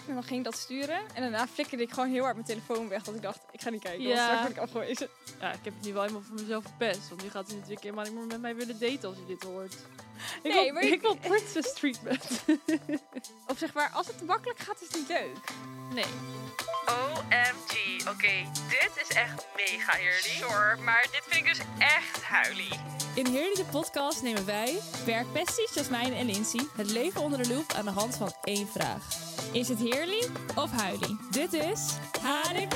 En dan ging ik dat sturen. En daarna flikkerde ik gewoon heel hard mijn telefoon weg. Dat ik dacht, ik ga niet kijken. Ja. Want straks word ik afgewezen. Ja, ik heb het nu wel helemaal voor mezelf verpest. Want nu gaat hij natuurlijk helemaal niet meer met mij willen daten als hij dit hoort. Ik wil princess treatment. Of zeg maar, als het te makkelijk gaat, is het niet leuk. Nee. OMG, oké, dit is echt mega heerlijk. Sure, maar dit vind ik dus echt huilie. In Heerly de podcast nemen wij, werkpesties Jasmijn en Lindsay, het leven onder de loep aan de hand van één vraag. Is het heerly of huilie? Dit is HDP!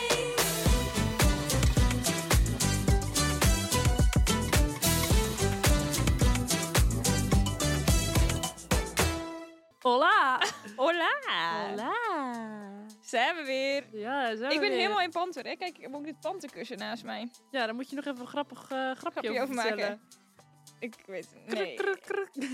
Hola! Hola! Hola! Zijn we weer. Ja, zijn Ik ben weer. helemaal in panter, hè. Kijk, ik heb ook dit panterkussen naast mij. Ja, dan moet je nog even een grapje Grapje over maken. Ik weet het. Nee. Kruk, kruk, kruk.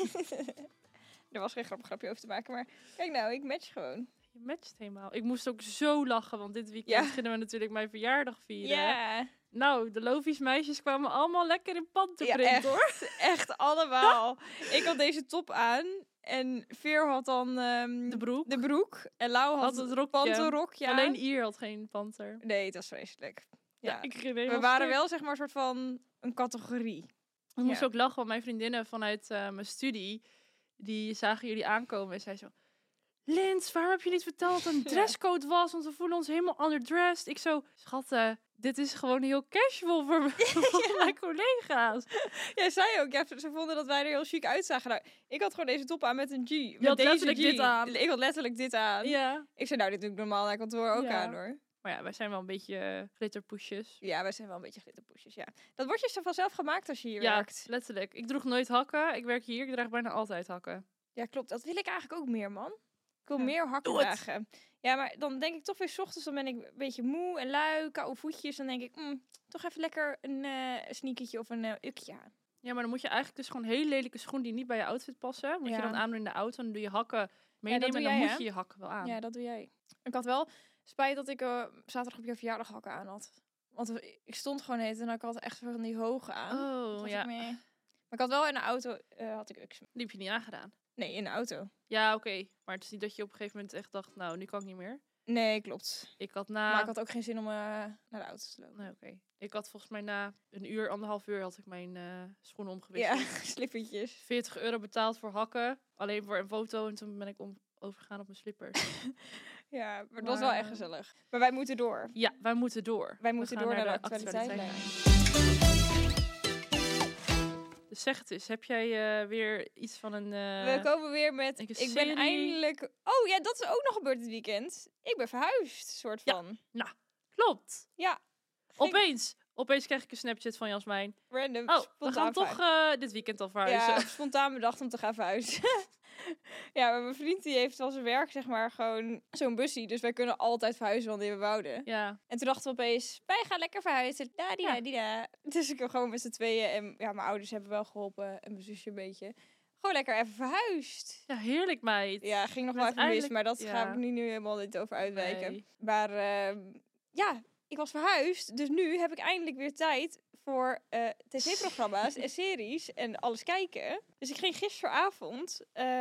Er was geen grapje over te maken, maar kijk nou, ik match gewoon. Je matcht helemaal. Ik moest ook zo lachen, want dit weekend gingen we natuurlijk mijn verjaardag vieren. Ja. Nou, de Lovies meisjes kwamen allemaal lekker in panterprint, echt, hoor. Echt allemaal. Ik had deze top aan en Veer had dan De broek. En Lau had het rokje. panterrokje aan. Alleen Ier had geen panter. Nee, het was vreselijk. Ja. Ik ging We waren wel zeg maar een soort van een categorie. Ik moest ook lachen, want mijn vriendinnen vanuit mijn studie, die zagen jullie aankomen en zei zo: Lins, waarom heb je niet verteld dat een dresscode was? Want we voelen ons helemaal underdressed. Ik zo, schatten, dit is gewoon heel casual voor mijn collega's. Jij zei ook, ze vonden dat wij er heel chic uitzagen. Nou, ik had gewoon deze top aan met een G. Je met had deze letterlijk G. dit aan. Ik had letterlijk dit aan. Ja. Ik zei, nou, dit doe ik normaal naar kantoor ook aan, hoor. Maar ja, wij zijn wel een beetje glitterpoesjes. Ja, wij zijn wel een beetje glitterpoesjes, ja. Dat wordt je vanzelf gemaakt als je hier Ja, werkt. letterlijk. Ik droeg nooit hakken. Ik werk hier, ik draag bijna altijd hakken. Ja, klopt. Dat wil ik eigenlijk ook meer, man. Ik wil Ja. meer hakken Doe het. dragen. Ja, maar dan denk ik toch weer 's ochtends, dan ben ik een beetje moe en lui, koude voetjes. Dan denk ik, toch even lekker een sneakertje of een ukje aan. Ja, maar dan moet je eigenlijk dus gewoon hele lelijke schoenen die niet bij je outfit passen. Moet je dan aandoen in de auto. En dan doe je hakken meenemen doe en dan jij, moet hè? je hakken wel aan. Ja, dat doe jij. Ik had wel spijt dat ik zaterdag op je verjaardag hakken aan had. Want ik stond gewoon heet en ik had echt van die hoge aan. Oh, Was ja. ik mee. Maar ik had wel in de auto, had ik uks. Die heb je niet aangedaan. Nee, in de auto. Ja, oké. Maar het is niet dat je op een gegeven moment echt dacht, nou, nu kan ik niet meer. Nee, klopt. Ik had Maar ik had ook geen zin om naar de auto te lopen. Nee, oké. Ik had volgens mij na een uur, 1,5 uur had ik mijn schoenen omgewisseld. Ja, slippertjes. €40 betaald voor hakken. Alleen voor een foto. En toen ben ik overgegaan op mijn slippers. Ja, maar dat was wel echt gezellig. Maar wij moeten door. Ja, wij moeten door. Wij moeten door naar de actualiteit. Dus zeg het eens, heb jij weer iets van een... We komen weer met, ik ben serie. eindelijk... Oh ja, dat is ook nog gebeurd dit weekend. Ik ben verhuisd, soort van. Nou, klopt. Ja. Opeens krijg ik een Snapchat van Jasmijn. Random, Oh, we spontaan gaan toch dit weekend al verhuizen. Ja, spontaan bedacht om te gaan verhuizen. Ja, maar mijn vriend die heeft van zijn werk zeg maar gewoon zo'n bussie. Dus wij kunnen altijd verhuizen wanneer we wouden. Ja. En toen dachten we opeens, wij gaan lekker verhuizen. Da. Dus ik gewoon met z'n tweeën. En ja, mijn ouders hebben wel geholpen. En mijn zusje een beetje. Gewoon lekker even verhuisd. Ja, heerlijk meid. Ja, ging nog Met wel even mis. eindelijk- Maar dat ja. ga ik nu helemaal niet over uitwijken. Nee. Maar ja, ik was verhuisd. Dus nu heb ik eindelijk weer tijd voor tv-programma's en series en alles kijken. Dus ik ging gisteravond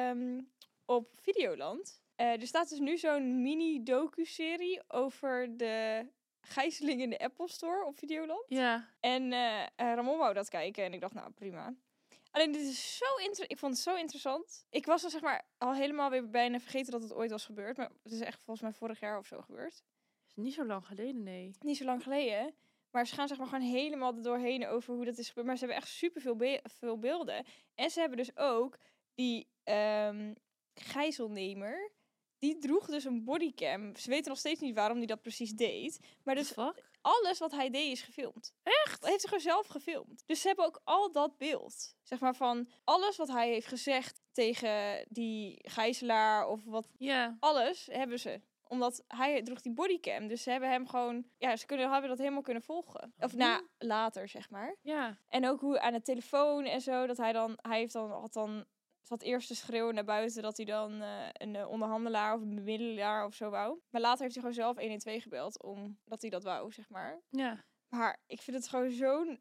op Videoland. Er staat dus nu zo'n mini-docu-serie over de gijzeling in de Apple Store op Videoland. Ja. En Ramon wou dat kijken en ik dacht, nou prima. Alleen dit is zo ik vond het zo interessant. Ik was er zeg maar al helemaal weer bijna vergeten dat het ooit was gebeurd. Maar het is echt volgens mij vorig jaar of zo gebeurd. Is niet zo lang geleden, nee. Niet zo lang geleden. Maar ze gaan zeg maar gewoon helemaal er doorheen over hoe dat is gebeurd. Maar ze hebben echt super veel beelden. En ze hebben dus ook die gijzelnemer. Die droeg dus een bodycam. Ze weten nog steeds niet waarom hij dat precies deed. Maar dus Fuck? alles wat hij deed is gefilmd. Echt? Dat heeft hij gewoon zelf gefilmd. Dus ze hebben ook al dat beeld. Zeg maar van alles wat hij heeft gezegd tegen die gijzelaar of wat. Ja. Alles hebben ze. Omdat hij droeg die bodycam. Dus ze hebben hem gewoon... Ja, hebben dat helemaal kunnen volgen. Of later, zeg maar. Ja. En ook hoe aan de telefoon en zo. Dat hij zat eerst te schreeuwen naar buiten dat hij dan een onderhandelaar of een bemiddelaar of zo wou. Maar later heeft hij gewoon zelf 112 gebeld omdat hij dat wou, zeg maar. Ja. Maar ik vind het gewoon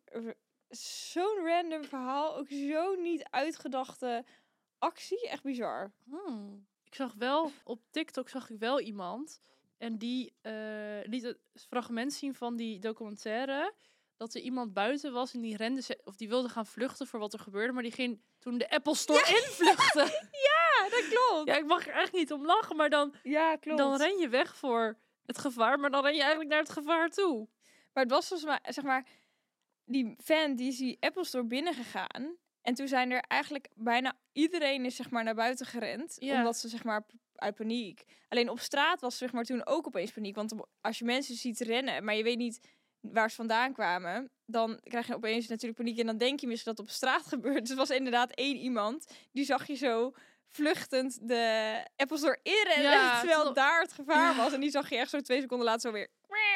zo'n random verhaal. Ook zo'n niet uitgedachte actie. Echt bizar. Ik Ik zag wel, op TikTok zag ik wel iemand. En die liet het fragment zien van die documentaire. Dat er iemand buiten was en die rende, of die wilde gaan vluchten voor wat er gebeurde. Maar die ging toen de Apple Store invluchten. Ja, dat klopt. Ja, ik mag er echt niet om lachen, maar dan klopt. Dan ren je weg voor het gevaar, maar dan ren je eigenlijk naar het gevaar toe. Maar het was volgens mij, zeg maar, die fan die is die Apple Store binnengegaan. En toen zijn er eigenlijk bijna iedereen is zeg maar naar buiten gerend. Ja. Omdat ze zeg maar uit paniek. Alleen op straat was zeg maar toen ook opeens paniek. Want als je mensen ziet rennen, maar je weet niet waar ze vandaan kwamen, dan krijg je opeens natuurlijk paniek. En dan denk je misschien dat het op straat gebeurt. Dus er was inderdaad 1 iemand, die zag je zo vluchtend de Apple Store inrennen. Ja, terwijl daar het gevaar was. En die zag je echt zo 2 seconden later zo weer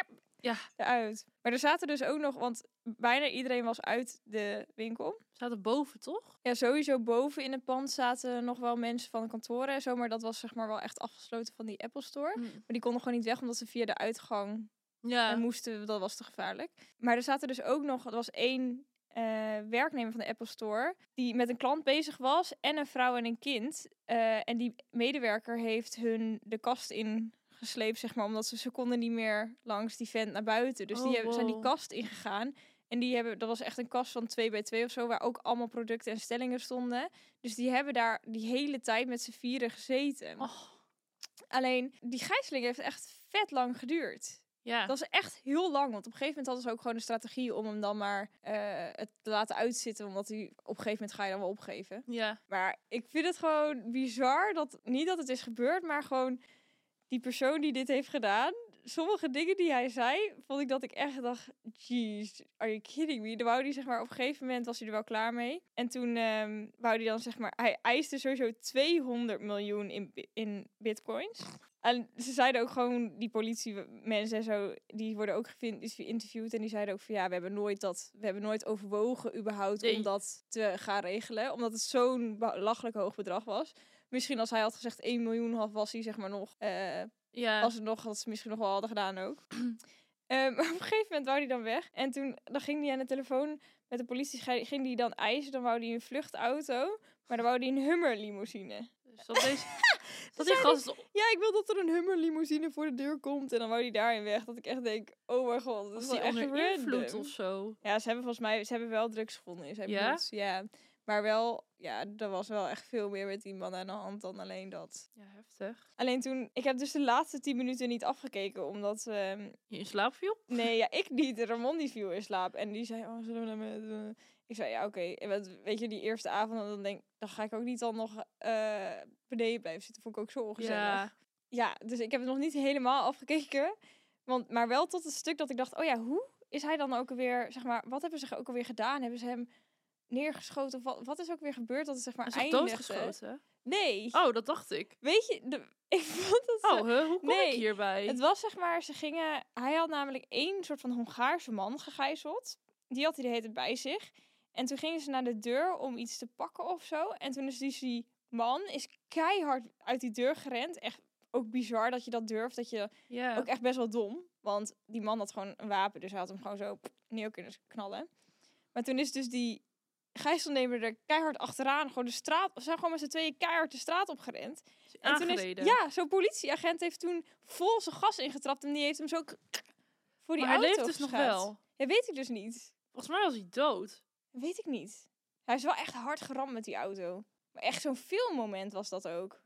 eruit. Maar er zaten dus ook nog, want bijna iedereen was uit de winkel. Zaten boven, toch? Ja, sowieso boven in het pand zaten nog wel mensen van de kantoren en zo. Maar dat was zeg maar wel echt afgesloten van die Apple Store. Maar die konden gewoon niet weg, omdat ze via de uitgang moesten. Dat was te gevaarlijk. Maar er zaten dus ook nog, er was 1 werknemer van de Apple Store die met een klant bezig was en een vrouw en een kind. En die medewerker heeft hun de kast ingesleept, zeg maar, omdat ze konden niet meer langs die vent naar buiten. Dus zijn die kast ingegaan. En dat was echt een kast van 2 bij 2 of zo, waar ook allemaal producten en stellingen stonden. Dus die hebben daar die hele tijd met z'n 4 gezeten. Oh. Alleen, die gijzeling heeft echt vet lang geduurd. Ja. Dat is echt heel lang, want op een gegeven moment hadden ze ook gewoon een strategie om hem dan maar het te laten uitzitten, omdat hij op een gegeven moment ga je dan wel opgeven. Ja. Maar ik vind het gewoon bizar dat, niet dat het is gebeurd, maar gewoon die persoon die dit heeft gedaan, sommige dingen die hij zei, vond ik dat ik echt dacht, jeez, are you kidding me? Dan wou hij zeg maar, op een gegeven moment was hij er wel klaar mee. En toen wou hij dan zeg maar, hij eiste sowieso 200 miljoen in bitcoins. En ze zeiden ook gewoon, die politiemensen en zo, die worden ook geïnterviewd. En die zeiden ook van ja, we hebben nooit overwogen überhaupt om dat te gaan regelen. Omdat het zo'n belachelijk hoog bedrag was. Misschien als hij had gezegd 1 miljoen was hij zeg maar nog, had ze misschien nog wel hadden gedaan ook. Maar op een gegeven moment wou hij dan weg. En dan ging hij aan de telefoon met de politie, ging hij dan eisen. Dan wou hij een vluchtauto, maar dan wou hij een Hummer limousine. Dus dat die gast... Ja, ik wil dat er een Hummer limousine voor de deur komt. En dan wou hij daarin weg. Dat ik echt denk, oh mijn god, dat is wel echt onder invloed random of zo. Ja, ze hebben wel drugs gevonden in zijn bloed. Ja, maar wel, ja, er was wel echt veel meer met die man aan de hand dan alleen dat. Ja, heftig. Alleen toen, ik heb dus de laatste 10 minuten niet afgekeken, omdat... Je in slaap viel? Nee, ja, ik niet. Ramon die viel in slaap. En die zei, oh, zullen we naar met... Ik zei, ja, oké. En weet je, die eerste avond, dan ga ik ook niet dan nog beneden blijven zitten. Vond ik ook zo ongezellig. Ja, dus ik heb het nog niet helemaal afgekeken. Maar wel tot het stuk dat ik dacht, oh ja, hoe is hij dan ook alweer, zeg maar, wat hebben ze ook alweer gedaan? Hebben ze hem neergeschoten? Wat is ook weer gebeurd dat het zeg maar eindigde? Doodgeschoten? Nee. Oh, dat dacht ik. Weet je, ik vond dat hoe kom ik hierbij? Het was zeg maar, hij had namelijk 1 soort van Hongaarse man gegijzeld. Die had hij de hele tijd bij zich. En toen gingen ze naar de deur om iets te pakken of zo. En toen is die man keihard uit die deur gerend. Echt ook bizar dat je dat durft. Dat je ook echt best wel dom. Want die man had gewoon een wapen. Dus hij had hem gewoon zo neer kunnen knallen. Maar toen is dus die gijzelnemer er keihard achteraan. Gewoon de straat. Ze zijn gewoon met z'n tweeën keihard de straat opgerend. En toen zo'n politieagent heeft toen vol zijn gas ingetrapt. En die heeft hem zo voor die auto hij leeft dus nog wel. Ja, weet ik dus niet. Volgens mij was hij dood. Weet ik niet. Hij is wel echt hard geramd met die auto. Maar echt zo'n filmmoment was dat ook.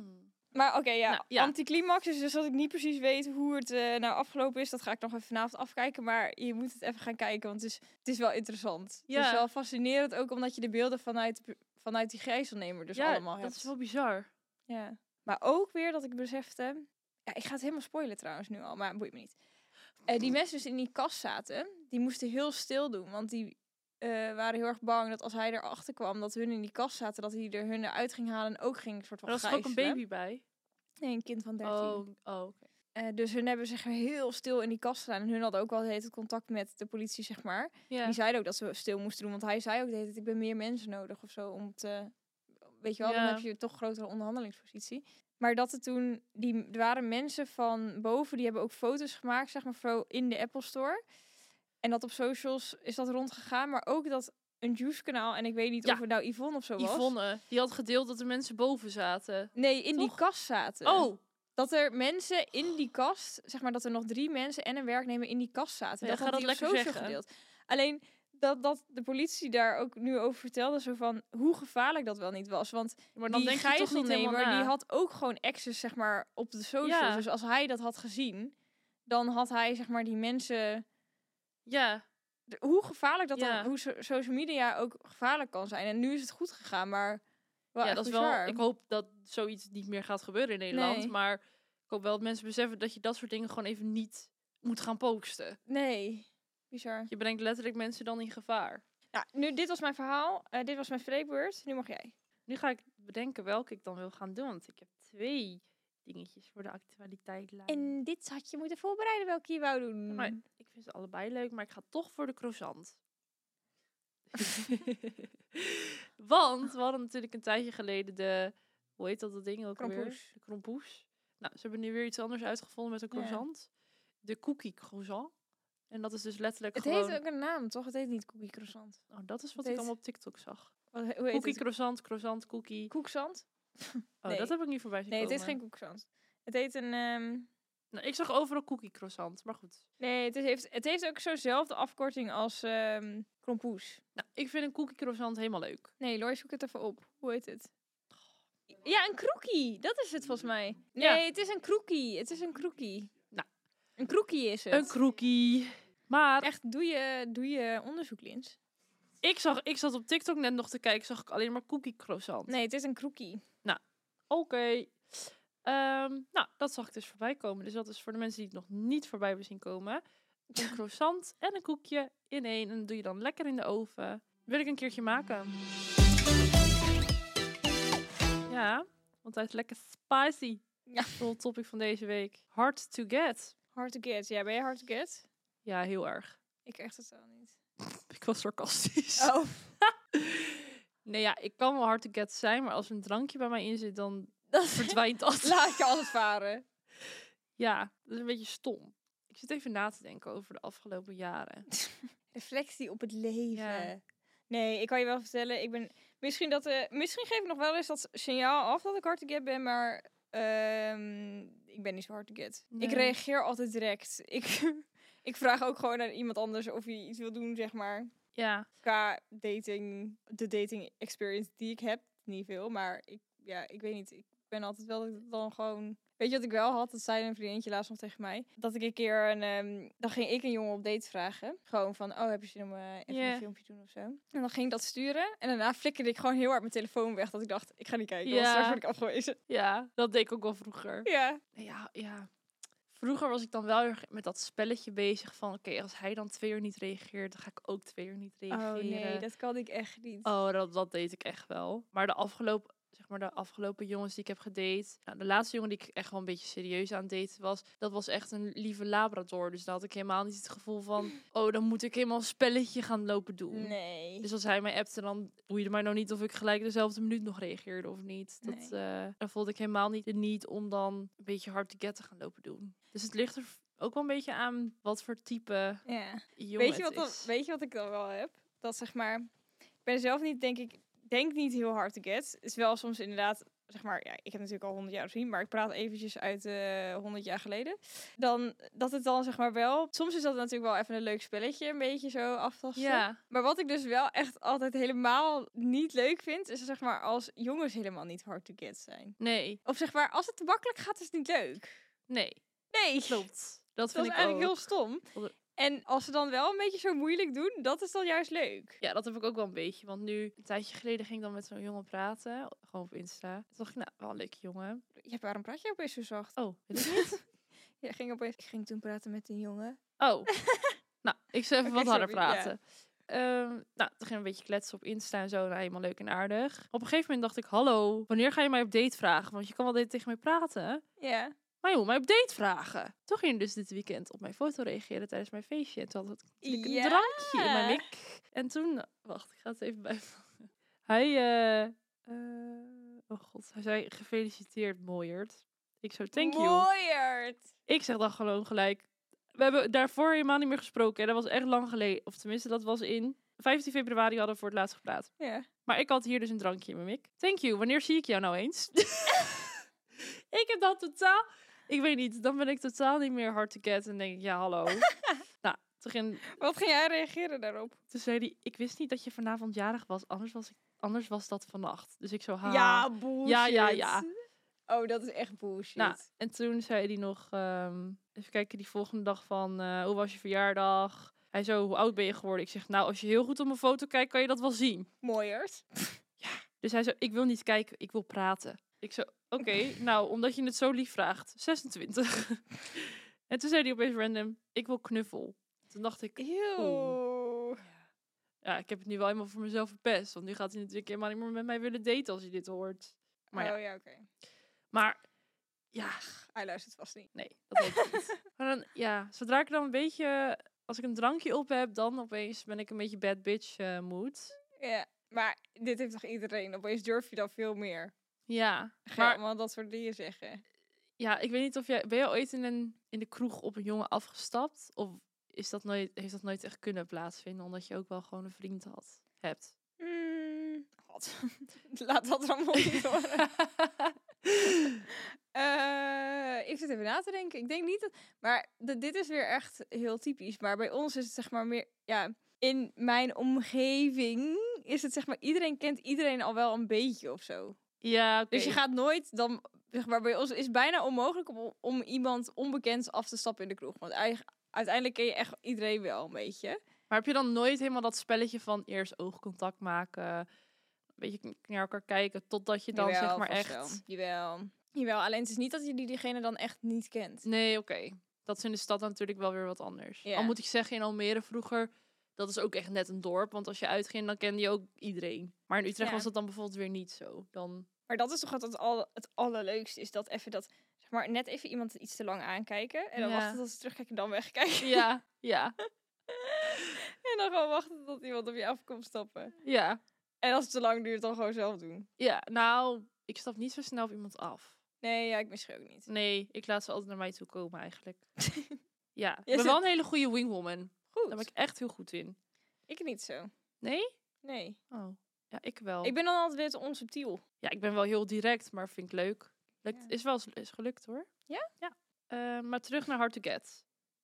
Maar oké, anticlimax. Dus dat ik niet precies weet hoe het nou afgelopen is. Dat ga ik nog even vanavond afkijken. Maar je moet het even gaan kijken. Want het is wel interessant. Ja. Het is wel fascinerend. Ook omdat je de beelden vanuit die gijzelnemer dus allemaal hebt. Dat is wel bizar. Ja. Maar ook weer dat ik besefte... Ja, ik ga het helemaal spoilen trouwens nu al. Maar boeit me niet. Die mensen dus in die kast zaten. Die moesten heel stil doen. Want die... waren heel erg bang dat als hij erachter kwam dat hun in die kast zaten, dat hij hun eruit ging halen en ook ging soort van gijzelen. Er was ook een baby bij? Nee, een kind van 13. Oké. Dus hun hebben zich heel stil in die kast gedaan. En hun hadden ook wel de hele tijd contact met de politie, zeg maar. Ja. Die zeiden ook dat ze stil moesten doen. Want hij zei ook de hele tijd, ik ben meer mensen nodig of zo. Om te... Weet je wel, dan heb je toch een grotere onderhandelingspositie. Maar dat er toen... Er waren mensen van boven, die hebben ook foto's gemaakt, zeg maar, in de Apple Store. En dat op socials is dat rondgegaan. Maar ook dat een Juice-kanaal. En ik weet niet Ja. of het nou Yvonne of zo was. Yvonne, die had gedeeld dat er mensen boven zaten. Nee, in die Toch? kast zaten. Oh, Dat er mensen in die kast, zeg maar dat er nog 3 mensen en een werknemer in die kast zaten. Ja, dat ga had dat hij op lekker social zeggen. gedeeld. Alleen dat de politie daar ook nu over vertelde, zo van hoe gevaarlijk dat wel niet was. Want maar dan die denk je toch niet helemaal gijzelnemer, na. die had ook gewoon access, zeg maar, op de socials. Ja. Dus als hij dat had gezien, dan had hij, zeg maar, die mensen... Ja, Hoe gevaarlijk dat Ja. dan, hoe social media ook gevaarlijk kan zijn. En nu is het goed gegaan, maar wel ja, echt dat is bizar. wel. Ik hoop dat zoiets niet meer gaat gebeuren in Nederland. Nee. Maar ik hoop wel dat mensen beseffen dat je dat soort dingen gewoon even niet moet gaan posten. Nee, bizar. Je brengt letterlijk mensen dan in gevaar. Nou, nu, dit was mijn verhaal. Dit was mijn spreekbeurt. Nu mag jij. Nu ga ik bedenken welke ik dan wil gaan doen. Want ik heb 2 dingetjes voor de actualiteitlijn. En dit had je moeten voorbereiden welke je wou doen. Maar ik vind ze allebei leuk, maar ik ga toch voor de croissant. Want we hadden natuurlijk een tijdje geleden de... Hoe heet dat ding ook alweer? Krompoes. De krompoes. Nou, ze hebben nu weer iets anders uitgevonden met een Ja. croissant. De cookie croissant. En dat is dus letterlijk Het gewoon... heet ook een naam, toch? Het heet niet cookie croissant. Oh, dat is wat het ik heet- allemaal op TikTok zag. Hoe heet Cookie het? croissant, croissant, cookie. Koekzand? Oh, nee. dat heb ik niet voorbij zien Nee, het heet komen. geen koekzand. Het heet een... Nou, ik zag overal cookie croissant, maar goed. Nee, het heeft ook zo'nzelfde afkorting als krompoes. Nou, ik vind een cookie croissant helemaal leuk. Nee, Lois, zoek het even op. Hoe heet het? Ja, een kroekie. Dat is het volgens mij. Nee, Ja. het is een kroekie. Het is een kroekie. Nou. Een kroekie is het. Een kroekie. Maar Echt, doe je onderzoek, Lins. ik zat op TikTok net nog te kijken, zag ik alleen maar cookie croissant. Nee, het is een kroekie. Oké. Nou, dat zag ik dus voorbij komen. Dus dat is voor de mensen die het nog niet voorbij hebben zien komen. Een croissant en een koekje in één. En dat doe je dan lekker in de oven. Wil ik een keertje maken. Ja, want hij is lekker spicy. Ja. Rol topic van deze week. Hard to get. Hard to get. Ja, ben je hard to get? Ja, heel erg. Ik echt totaal niet. Ik was sarcastisch. Oh. Nee, ja, ik kan wel hard to get zijn. Maar als er een drankje bij mij in zit, dan Dat verdwijnt dat. laat je alles varen. Ja, dat is een beetje stom. Ik zit even na te denken over de afgelopen jaren. Reflectie op het leven. Ja. Nee, ik kan je wel vertellen. Misschien geef ik nog wel eens dat signaal af dat ik hard to get ben, maar ik ben niet zo hard to get. Nee. Ik reageer altijd direct. Ik vraag ook gewoon aan iemand anders of hij iets wil doen, zeg maar. Ja, Qua dating, de dating experience die ik heb, niet veel, maar ik weet niet. Ik ben altijd wel dat ik dan gewoon... Weet je wat ik wel had? Dat zei een vriendinnetje laatst nog tegen mij. Dat ik een keer dan ging ik een jongen op date vragen. Gewoon van, oh, heb je zin om even Ja. een filmpje te doen of zo? En dan ging ik dat sturen. En daarna flikkerde ik gewoon heel hard mijn telefoon weg. Dat ik dacht, ik ga niet kijken, want Ja. straks word ik afgewezen. ja, dat deed ik ook wel vroeger. Ja. Ja. Vroeger was ik dan wel heel erg met dat spelletje bezig van... Oké, als hij dan 2 uur niet reageert, dan ga ik ook 2 uur niet reageren. Oh nee, dat kan ik echt niet. Oh, dat deed ik echt wel. Maar de afgelopen jongens die ik heb gedate... Nou, de laatste jongen die ik echt wel een beetje serieus aan het daten was... Dat was echt een lieve labrador. Dus daar had ik helemaal niet het gevoel van... Oh, dan moet ik helemaal een spelletje gaan lopen doen. Nee. Dus als hij mij appte, dan boeide mij nou niet of ik gelijk dezelfde minuut nog reageerde of niet. Dat, daar voelde ik helemaal niet de need om dan een beetje hard to get te gaan lopen doen. Dus het ligt er ook wel een beetje aan wat voor type Ja. jongen Weet je, het is. weet je wat ik dan wel heb? Dat zeg maar, ik ben zelf niet, denk niet heel hard to get. Het is wel soms inderdaad, zeg maar, ja, ik heb natuurlijk al 100 jaar gezien, maar ik praat eventjes uit 100 jaar geleden. Dan, dat het dan zeg maar wel, soms is dat natuurlijk wel even een leuk spelletje, een beetje zo aftasten. Ja, Maar wat ik dus wel echt altijd helemaal niet leuk vind, is zeg maar als jongens helemaal niet hard to get zijn. nee, Of zeg maar, als het te makkelijk gaat, is het niet leuk. nee, Nee. klopt. Dat Dat vind is ik eigenlijk ook. heel stom. Want- En als ze dan wel een beetje zo moeilijk doen, dat is dan juist leuk. Ja, dat heb ik ook wel een beetje. Want nu, een tijdje geleden ging ik dan met zo'n jongen praten. Gewoon op Insta. Toen dacht ik, nou, wel een leuke jongen. Ja, waarom praat je opeens zo zacht? Oh, weet ik niet. Ik ging toen praten met een jongen. Oh. Nou, ik zou even Oké, wat harder sorry, ja. praten. Nou, toen ging een beetje kletsen op Insta en zo. Nou, helemaal leuk en aardig. Op een gegeven moment dacht ik, hallo, wanneer ga je mij op date vragen? Want je kan wel tegen mij praten. Ja. Maar joh, mij op date vragen. Toen ging je dus dit weekend op mijn foto reageren tijdens mijn feestje. En toen had ik natuurlijk Ja. een drankje in mijn mik. En toen, wacht, ik ga het even bijvangen. Hij, oh god, hij zei gefeliciteerd Mooiert. Ik zo, thank you. Mooierd. Ik zeg dan gewoon gelijk. We hebben daarvoor helemaal niet meer gesproken. En dat was echt lang geleden. Of tenminste, dat was in 15 februari hadden we voor het laatst gepraat. Ja. Maar ik had hier dus een drankje in mijn mik. Thank you. Wanneer zie ik jou nou eens? Ik heb dat totaal... Ik weet niet. Dan ben ik totaal niet meer hard to get. En denk ik, ja, hallo. Nou, Wat ging jij reageren daarop? toen zei hij... Ik wist niet dat je vanavond jarig was. Anders was dat vannacht. Dus ik zo, ha. Ja, bullshit. Ja. Oh, dat is echt bullshit. Nou, en toen zei hij nog... even kijken, die volgende dag van... hoe was je verjaardag? Hij zo, hoe oud ben je geworden? Ik zeg, nou, als je heel goed op mijn foto kijkt... kan je dat wel zien. Mooiert. Dus hij zo, ik wil niet kijken, ik wil praten. Ik zo, oké, nou, omdat je het zo lief vraagt. 26. En toen zei hij opeens random, ik wil knuffel. Toen dacht ik, Eeuw. ja, ik heb het nu wel helemaal voor mezelf verpest. Want nu gaat hij natuurlijk helemaal niet meer met mij willen daten als hij dit hoort. Maar ja, Oh ja, oké. maar ja, Hij luistert vast niet. nee, dat hoop ik niet. Maar dan, ja, zodra ik dan een beetje, als ik een drankje op heb, dan opeens ben ik een beetje bad bitch mood. Ja, maar dit heeft toch iedereen? Opeens durf je dan veel meer. Ja, Ga je maar allemaal dat soort dingen zeggen. ja, ik weet niet of ben je ooit in de kroeg op een jongen afgestapt? Of heeft dat nooit echt kunnen plaatsvinden, omdat je ook wel gewoon een vriend hebt? God. Laat dat er allemaal niet horen. Ik zit even na te denken. Ik denk niet dat... Maar dit is weer echt heel typisch. Maar bij ons is het zeg maar meer... Ja, in mijn omgeving is het zeg maar... Iedereen kent iedereen al wel een beetje of zo. Ja, oké. Dus je gaat nooit dan... Zeg maar, bij ons is het bijna onmogelijk om iemand onbekend af te stappen in de kroeg. Want uiteindelijk ken je echt iedereen wel een beetje. Maar heb je dan nooit helemaal dat spelletje van eerst oogcontact maken, een beetje naar elkaar kijken, totdat je dan Jawel, zeg maar vast echt... wel. Jawel, alleen het is niet dat je diegene dan echt niet kent. Nee, oké. Dat is in de stad natuurlijk wel weer wat anders. Ja. Al moet ik zeggen, in Almere vroeger, dat is ook echt net een dorp. Want als je uitging, dan kende je ook iedereen. Maar in Utrecht Ja. was dat dan bijvoorbeeld weer niet zo. Dan... Maar dat is toch altijd het allerleukste. Is dat even dat, zeg maar, net even iemand iets te lang aankijken. En dan Ja. wachten tot ze terugkijken en dan wegkijken. Ja. En dan gewoon wachten tot iemand op je af komt stappen. Ja. En als het te lang duurt, dan gewoon zelf doen. Ja, nou, ik stap niet zo snel op iemand af. Nee, ja, ik misschien ook niet. Nee, ik laat ze altijd naar mij toe komen eigenlijk. Ja, ik Jij ben wel zit- een hele goede wingwoman. Goed. Daar ben ik echt heel goed in. Ik niet zo. Nee? Nee. Oh, ja, ik wel. Ik ben dan altijd weer te onsubtiel. Ja, ik ben wel heel direct, maar vind ik leuk. Lukt, Ja. Is wel is gelukt hoor. Ja? Ja. Maar terug naar Hard to Get.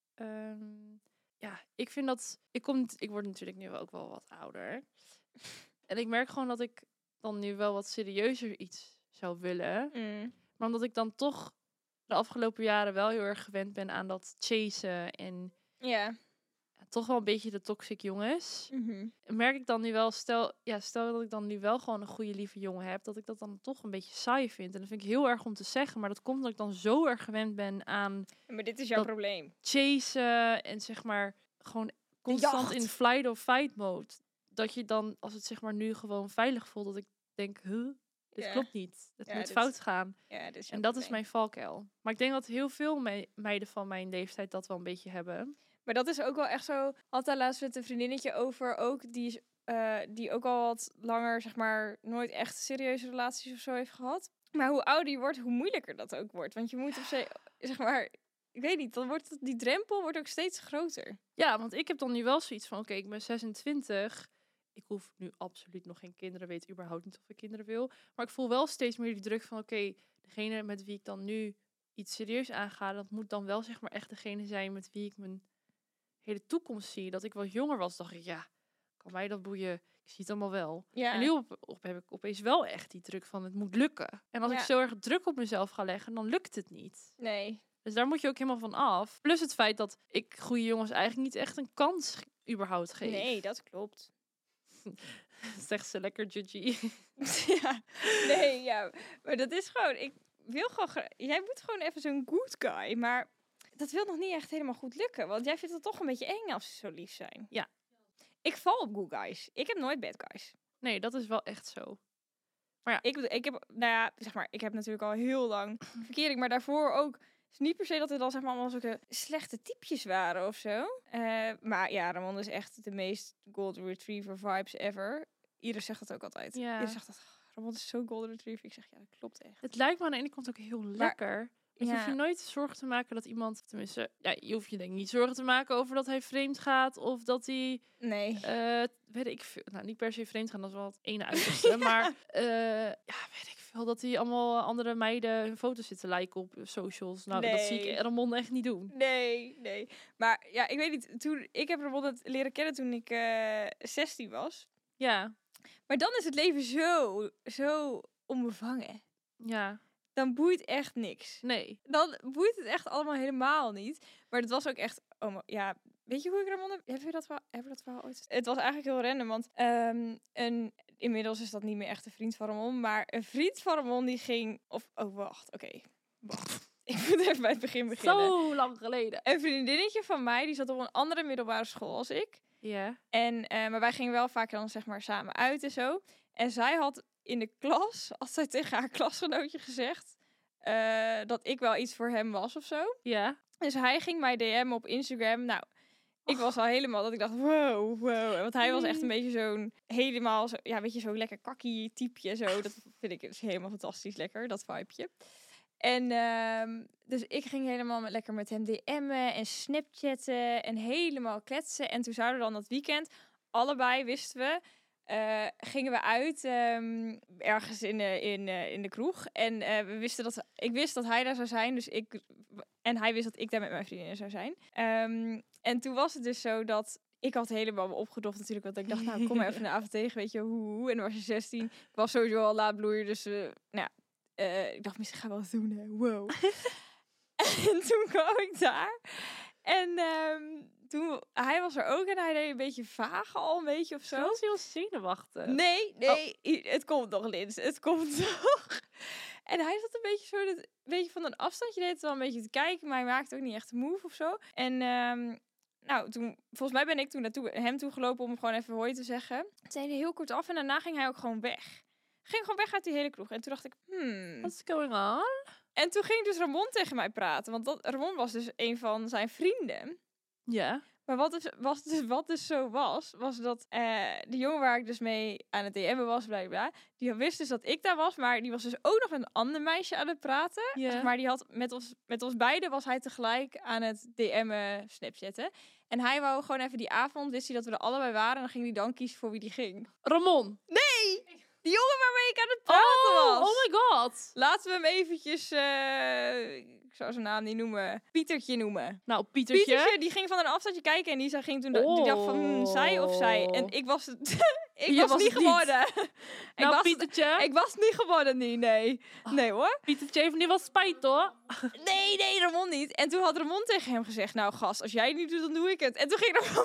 Ja, ik vind dat... Ik word natuurlijk nu ook wel wat ouder. En ik merk gewoon dat ik dan nu wel wat serieuzer iets zou willen. Maar omdat ik dan toch de afgelopen jaren wel heel erg gewend ben aan dat chasen en Ja. toch wel een beetje de toxic jongens. Merk ik dan nu wel, stel dat ik dan nu wel gewoon een goede lieve jongen heb, dat ik dat dan toch een beetje saai vind. En dat vind ik heel erg om te zeggen, maar dat komt omdat ik dan zo erg gewend ben aan Maar dit is jouw Dat- probleem. chasen en zeg maar gewoon constant jacht. in flight or fight mode. Dat je dan, als het zeg maar nu gewoon veilig voelt, dat ik denk, dit Ja. klopt niet. Het Ja, moet dit- fout gaan. Ja, dit is jouw En dat is probleem. mijn valkuil. Maar ik denk dat heel veel meiden van mijn leeftijd dat wel een beetje hebben. Maar dat is ook wel echt zo. Had daar laatst met een vriendinnetje over ook. Die ook al wat langer, zeg maar, nooit echt serieuze relaties of zo heeft gehad. Maar hoe ouder je wordt, hoe moeilijker dat ook wordt. Want je moet op zich, zeg maar, ik weet niet, dan wordt die drempel wordt ook steeds groter. Ja, want ik heb dan nu wel zoiets van, oké, ik ben 26. Ik hoef nu absoluut nog geen kinderen. Weet überhaupt niet of ik kinderen wil. Maar ik voel wel steeds meer die druk van, oké, degene met wie ik dan nu iets serieus aanga, dat moet dan wel zeg maar echt degene zijn met wie ik mijn hele toekomst zie. Dat ik wat jonger was, dacht ik, ja, kan mij dat boeien? Ik zie het allemaal wel. Ja. En nu heb ik opeens wel echt die druk van, het moet lukken. En als Ja. ik zo erg druk op mezelf ga leggen, dan lukt het niet. Nee. Dus daar moet je ook helemaal van af. Plus het feit dat ik goede jongens eigenlijk niet echt een kans überhaupt geef. Nee, dat klopt. Zegt ze lekker judgy. Ja. Nee, ja. Maar dat is gewoon, ik wil gewoon, jij moet gewoon even zo'n good guy. Maar dat wil nog niet echt helemaal goed lukken. Want jij vindt het toch een beetje eng als ze zo lief zijn. Ja. Ik val op good guys. Ik heb nooit bad guys. Nee, dat is wel echt zo. Ik heb, nou ja, zeg maar, ik heb natuurlijk al heel lang verkering, maar daarvoor ook. Het is niet per se dat er dan zeg maar allemaal zulke slechte typjes waren of zo. Maar ja, Ramon is echt de meest golden retriever vibes ever. Iedereen zegt dat ook altijd. Ja. Iedereen zegt dat, Ramon is zo golden retriever. Ik zeg, ja, dat klopt echt. Het lijkt me aan de ene kant ook heel lekker. Je hoeft je nooit zorgen te maken dat iemand... Tenminste, ja, je hoeft je denk ik niet zorgen te maken over dat hij vreemd gaat. Of dat hij... Nee. Weet ik veel. Nou, niet per se vreemd gaan, dat is wel het ene uiterste. Maar weet ik veel. Dat hij allemaal andere meiden hun foto's zit te liken op socials. Nou, dat zie ik Ramon echt niet doen. Nee. Maar ja, ik weet niet. Ik heb Ramon leren kennen toen ik 16 was. Ja. Maar dan is het leven zo onbevangen. Ja. Dan boeit echt niks. Nee. Dan boeit het echt allemaal helemaal niet. Maar het was ook echt... ja, weet je hoe ik Ramon heb? Hebben we dat verhaal ooit? Het was eigenlijk heel random, want inmiddels is dat niet meer echt een vriend van Ramon. Maar een vriend van Ramon die ging... Wacht. Ik moet even bij het begin beginnen. Zo lang geleden. Een vriendinnetje van mij, die zat op een andere middelbare school als ik. Ja. Maar wij gingen wel vaak dan zeg maar samen uit en zo. En zij had in de klas, als zij tegen haar klasgenootje gezegd... dat ik wel iets voor hem was of zo. Ja. Dus hij ging mij DM'en op Instagram. Nou, ik was al helemaal dat ik dacht, wow. Want hij was echt een beetje zo'n, helemaal zo, ja, weet je, zo'n lekker kakkie typeje. Zo. Dat vind ik dus helemaal fantastisch lekker, dat vibeje. En dus ik ging helemaal lekker met hem DM'en en snapchatten en helemaal kletsen. En toen zouden we dan dat weekend, allebei wisten we, gingen we uit ergens in de kroeg. En we wisten ik wist dat hij daar zou zijn. En hij wist dat ik daar met mijn vriendinnen zou zijn. En toen was het dus zo dat... Ik had helemaal me opgedoft natuurlijk. Want ik dacht, nou, kom maar even een avond tegen. Weet je, hoe. En dan was je 16. Ik was sowieso al laatbloeier. Dus ik dacht, misschien gaan we wel doen. Hè. Wow. En toen kwam ik daar. En toen... Hij was er ook. En hij deed een beetje vaag al een beetje of zo. Was hij heel zenuwachtig? Nee. Het komt nog, Lins. Het komt nog. En hij zat een beetje zo, een beetje van een afstandje, deed het wel een beetje te kijken, maar hij maakte ook niet echt een move of zo. En toen, volgens mij ben ik toen naartoe hem toe gelopen om hem gewoon even hoi te zeggen. Het zei hij heel kort af en daarna ging hij ook gewoon weg. Ging gewoon weg uit die hele kroeg. En toen dacht ik, What's going on? En toen ging dus Ramon tegen mij praten, want Ramon was dus een van zijn vrienden. Ja. Maar wat dus zo was dat de jongen waar ik dus mee aan het DM'en was, blijkbaar, die wist dus dat ik daar was, maar die was dus ook nog met een ander meisje aan het praten. Ja. Zeg maar die had met ons beiden was hij tegelijk aan het DM'en, snapchatten. En hij wou gewoon even die avond, wist hij dat we er allebei waren, en dan ging hij dan kiezen voor wie die ging. Ramon. Nee! Die jongen waarmee ik aan het praten was. Oh my god. Laten we hem eventjes, ik zou zijn naam niet noemen, Pietertje noemen. Nou, Pietertje. Die ging van een afstandje kijken en die ging toen die dacht van zij of zij. En ik was het. Je was niet het niet. geworden. Pietertje. Ik was niet geworden nu, nee. Nee hoor. Pietertje heeft niet wat spijt hoor. Nee, Ramon niet. En toen had Ramon tegen hem gezegd, nou gast, als jij het niet doet, dan doe ik het. En toen ging Ramon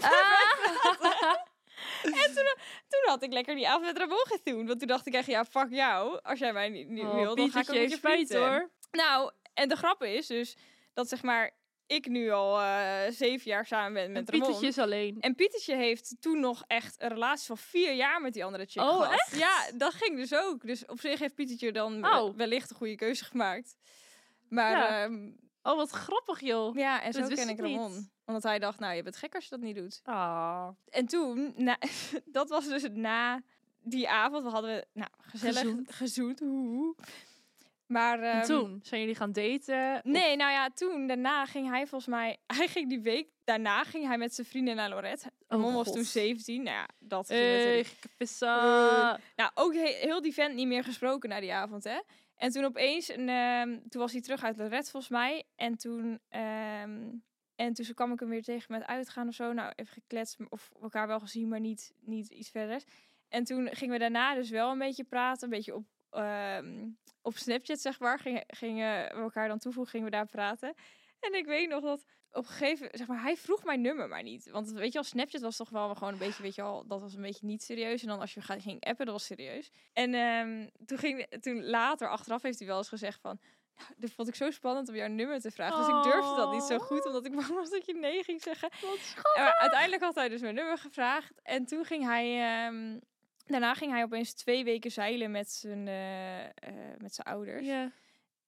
En toen had ik lekker die avond met Ramon gedoen. Want toen dacht ik echt, ja, fuck jou. Als jij mij niet wil, dan ga ik ook met je spijt vrienden. hoor. Nou, en de grap is dus dat zeg maar ik nu al 7 jaar samen ben met Ramon. Pietertje is alleen. En Pietertje heeft toen nog echt een relatie van 4 jaar met die andere chick Oh, gehad. echt? Ja, dat ging dus ook. Dus op zich heeft Pietertje dan wellicht een goede keuze gemaakt. Maar Ja. Wat grappig joh. ja, en Dat zo wist ken ik ik niet. Ramon. Omdat hij dacht, nou, je bent gek als je dat niet doet. Ah. En toen, dat was dus na die avond. We hadden gezellig gezoend. Maar En toen zijn jullie gaan daten? nee, nou ja, daarna ging hij volgens mij... Hij ging die week daarna ging hij met zijn vrienden naar Lorette. Ramon was toen 17. Nou ja, dat ging natuurlijk. Nou, ook heel die vent niet meer gesproken na die avond, hè. En toen opeens, toen was hij terug uit Lorette volgens mij. En toen kwam ik hem weer tegen met uitgaan of zo. Nou, even gekletst of elkaar wel gezien, maar niet iets verder. En toen gingen we daarna dus wel een beetje praten, een beetje op Snapchat, zeg maar. Gingen we elkaar dan toevoegen, gingen we daar praten. En ik weet nog dat op een gegeven zeg maar, hij vroeg mijn nummer maar niet. Want weet je wel, Snapchat was toch wel gewoon een beetje, weet je wel, dat was een beetje niet serieus. En dan als je ging appen, dat was serieus. En toen later, achteraf heeft hij wel eens gezegd van, nou, dit vond ik zo spannend om jouw nummer te vragen. Dus ik durfde dat niet zo goed, omdat ik bang was dat je nee ging zeggen. Maar uiteindelijk had hij dus mijn nummer gevraagd. En toen ging hij... daarna ging hij opeens 2 weken zeilen met zijn ouders. Ja.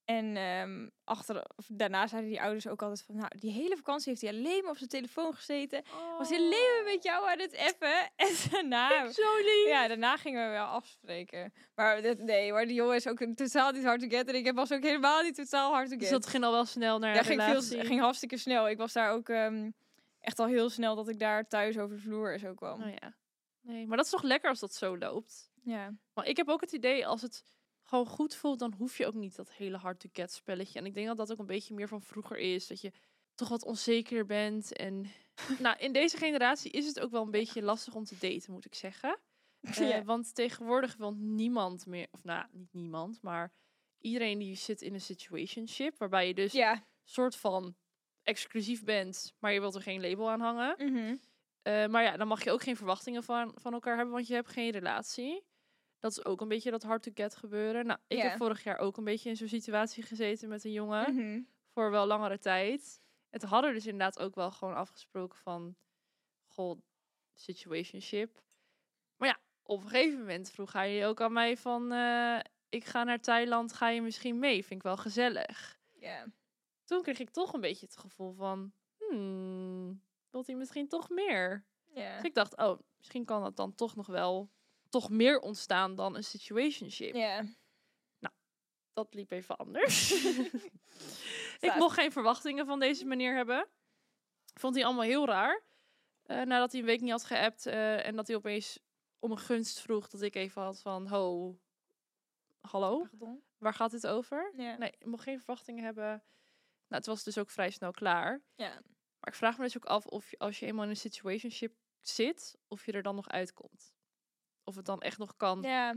En daarna zeiden die ouders ook altijd van... Nou, die hele vakantie heeft hij alleen maar op zijn telefoon gezeten. Was hij alleen maar met jou aan het appen. En daarna... Zo lief. Ja, daarna gingen we wel afspreken. Maar die jongen is ook totaal niet hard to get. En ik was ook helemaal niet totaal hard to get. Dus dat ging al wel snel naar Ja, een relatie. ging hartstikke snel. Ik was daar ook echt al heel snel dat ik daar thuis over de vloer en zo kwam. Oh ja. Nee, maar dat is toch lekker als dat zo loopt. Ja. Maar ik heb ook het idee, als het gewoon goed voelt, dan hoef je ook niet dat hele hard to get spelletje. En ik denk dat dat ook een beetje meer van vroeger is. Dat je toch wat onzeker bent. En nou, in deze generatie is het ook wel een beetje lastig om te daten, moet ik zeggen. Ja. Want tegenwoordig wil niemand meer, of nou, niet niemand, maar iedereen die zit in een situationship, waarbij je dus Ja. soort van exclusief bent, maar je wilt er geen label aan hangen. Mhm. Maar ja, dan mag je ook geen verwachtingen van elkaar hebben, want je hebt geen relatie. Dat is ook een beetje dat hard to get gebeuren. Nou, ik Ja. heb vorig jaar ook een beetje in zo'n situatie gezeten met een jongen. Mhm. Voor wel langere tijd. En toen hadden we dus inderdaad ook wel gewoon afgesproken van... Goh, situationship. Maar ja, op een gegeven moment vroeg hij ook aan mij van... ik ga naar Thailand, ga je misschien mee? Vind ik wel gezellig. Ja. Toen kreeg ik toch een beetje het gevoel van... wilt hij misschien toch meer? Ja. Dus ik dacht, oh, misschien kan dat dan toch nog wel... toch meer ontstaan dan een situationship. Ja. Dat liep even anders. Ik mocht geen verwachtingen van deze meneer hebben. Vond hij allemaal heel raar. Nadat hij een week niet had geappt en dat hij opeens om een gunst vroeg, dat ik even had van, hallo, waar gaat dit over? Ja. Nee, ik mocht geen verwachtingen hebben. Nou, het was dus ook vrij snel klaar. Ja. Maar ik vraag me dus ook af of je, als je eenmaal in een situationship zit, of je er dan nog uitkomt. Of het dan echt nog kan, Ja.